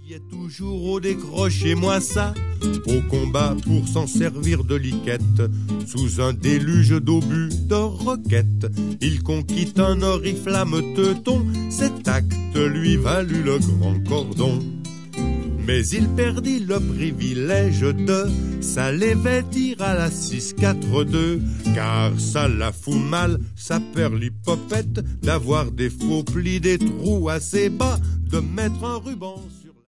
Il est toujours au décroché, moi ça, au combat pour s'en servir de liquette. Sous un déluge d'obus de roquettes, il conquit un oriflamme teuton. Cet acte lui valut le grand cordon. Mais il perdit le privilège de s'aller vêtir à la 6-4-2, car ça la fout mal, sa perlipopette, d'avoir des faux plis, des trous assez bas, de mettre un ruban.